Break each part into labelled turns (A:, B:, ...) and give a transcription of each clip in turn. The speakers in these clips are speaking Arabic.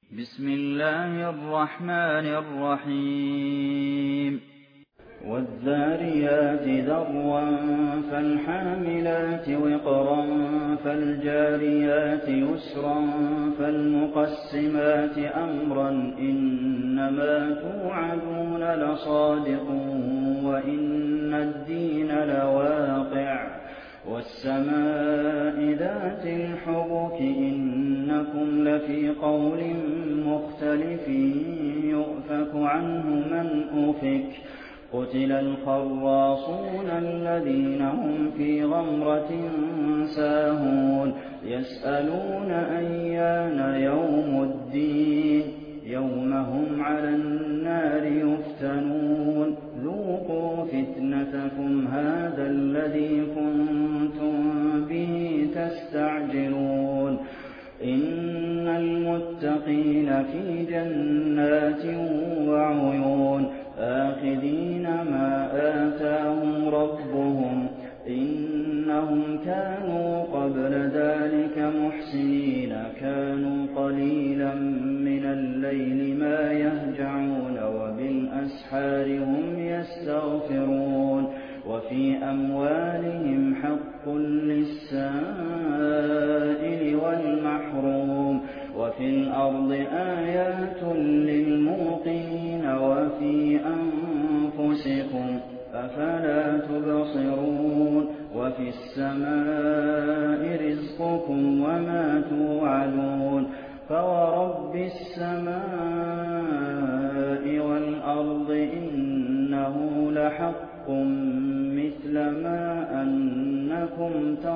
A: بسم الله الرحمن الرحيم والذاريات ذروا فالحاملات وقرا فالجاريات يسرا فالمقسمات أمرا إنما توعدون لصادق وإن الدين لواقع والسماء ذات الحبك إنكم لفي قول مختلف يؤفك عنه من أفك قتل الخراصون الذين هم في غمرة ساهون يسألون أيان يوم الدين يوم هم على النار يفتنون ذوقوا فتنتكم هذا الذي كنتم به تستعجلون إن المتقين في جنات وعيون آخذين ما آتاهم ربهم إنهم كانوا قبل ذلك محسنين كانوا قليلا من الليل ما يهجعون وبالأسحار هم يستغفرون وفي أموالهم حق للسائل والمحروم وفي الأرض آيات للموقنين وفي أنفسكم أفلا تبصرون وفي السماء رزقكم وما توعدون فورب السماء والأرض إنه لحق مثل ما أنكم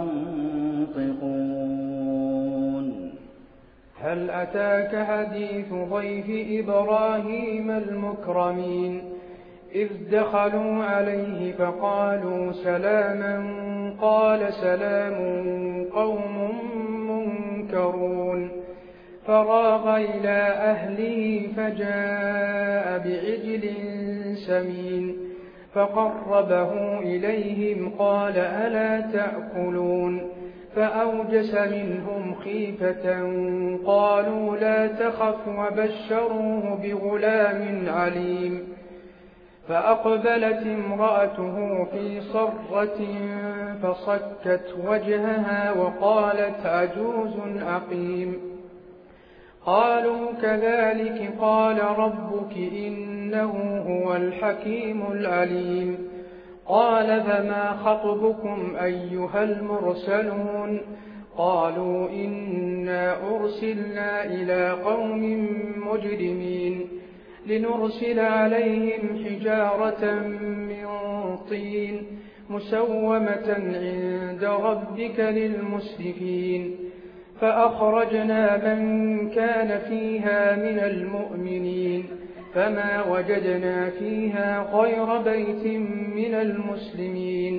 A: تنطقون
B: هل أتاك حديث ضيف إبراهيم المكرمين إذ دخلوا عليه فقالوا سلاما قال سلام قوم منكرون فراغ إلى أهله فجاء بعجل سمين فقربه إليهم قال ألا تأكلون فأوجس منهم خيفة قالوا لا تخف وبشروه بغلام عليم فأقبلت امرأته في صرة فصكت وجهها وقالت عجوز عقيم قالوا كذلك قال ربك إنه هو الحكيم العليم قال فما خطبكم أيها المرسلون قالوا إنا أرسلنا إلى قوم مجرمين لنرسل عليهم حجارة من طين مسومة عند ربك للمسرفين فأخرجنا من كان فيها من المؤمنين فما وجدنا فيها غير بيت من المسلمين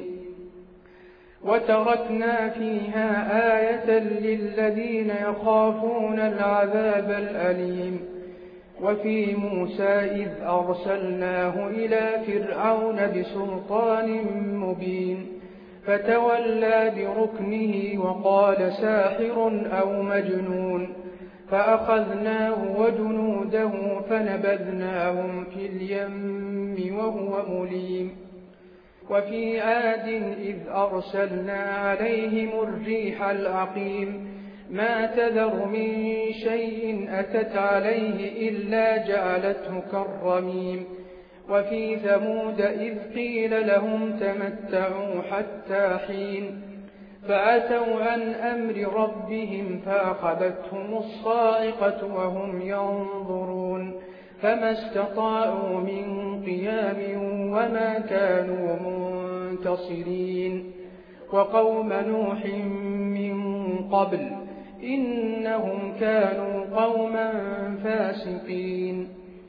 B: وتركنا فيها آية للذين يخافون العذاب الأليم وفي موسى إذ أرسلناه إلى فرعون بسلطان مبين فتولى بركنه وقال ساحر أو مجنون فأخذناه وجنوده فنبذناهم في اليم وهو مليم وفي عاد إذ أرسلنا عليهم الريح العقيم ما تذر من شيء أتت عليه إلا جعلته كالرميم وفي ثمود إذ قيل لهم تمتعوا حتى حين فأتوا عن أمر ربهم فأخذتهم الصاعقة وهم ينظرون فما استطاعوا من قيام وما كانوا منتصرين وقوم نوح من قبل إنهم كانوا قوما فاسقين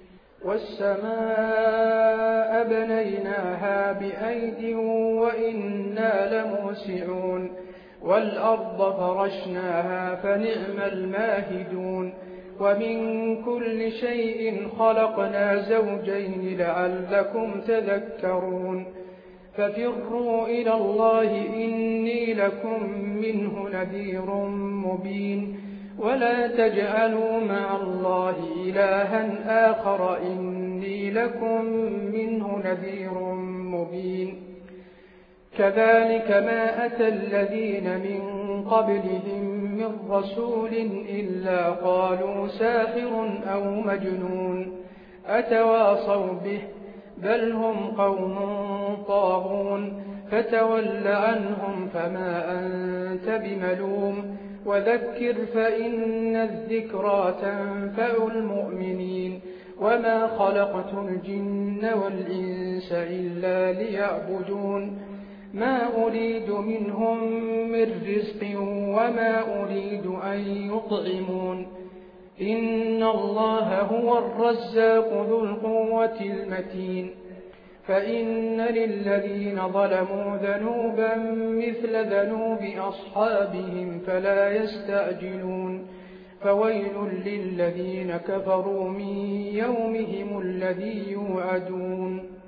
B: والسماء بنيناها بأيد وإنا لموسعون والأرض فرشناها فنعم الماهدون ومن كل شيء خلقنا زوجين لعلكم تذكرون ففروا إلى الله إني لكم منه نذير مبين ولا تجعلوا مع الله إلها آخر إني لكم منه نذير مبين كذلك ما أتى الذين من قبلهم من رسول إلا قالوا ساحر أو مجنون أتواصوا به بل هم قوم طاغون فتول عنهم فما أنت بملوم وذكر فإن الذكرى تنفع المؤمنين وما خلقت الجن والإنس إلا ليعبدون ما أريد منهم من رزق وما أريد أن يطعمون إن الله هو الرزاق ذو القوة المتين فإن للذين ظلموا ذنوبا مثل ذنوب أصحابهم فلا يستعجلون فويل للذين كفروا من يومهم الذي يوعدون